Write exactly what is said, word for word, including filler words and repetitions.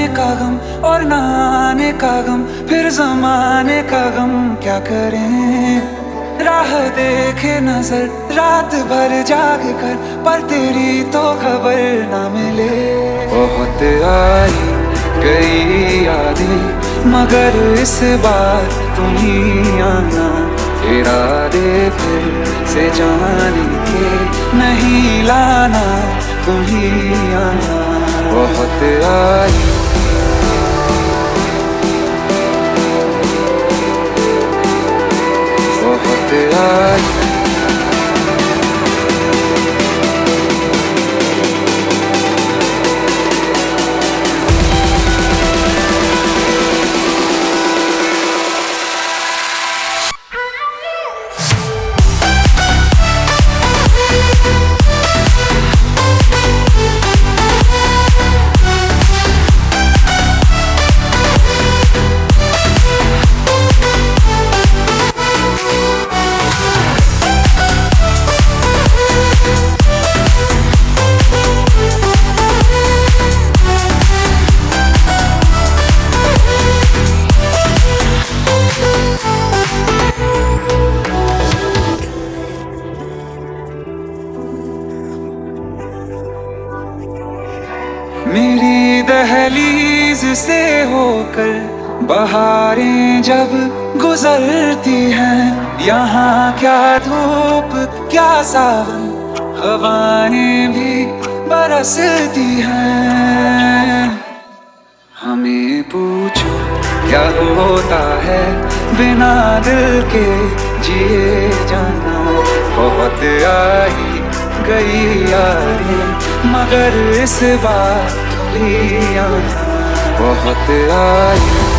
का गम और ना आने का गम, फिर जमाने का गम क्या करें। राह देखे नजर रात भर जाग कर, पर तेरी तो खबर ना मिले। बहुत आई गई यादें मगर इस बार तुम ही आना, इरादे फिर से जाने के नहीं लाना, तुम ही आना। बहुत आई बहुत आई मेरी दहलीज से होकर बहारें जब गुजरती हैं, यहाँ क्या धूप क्या सावन, हवाएं भी बरसती हैं। हमें पूछो क्या होता है बिना दिल के जिए जाना। बहुत आई गई यादें मगर इस बार तुम ही आना। बहुत आई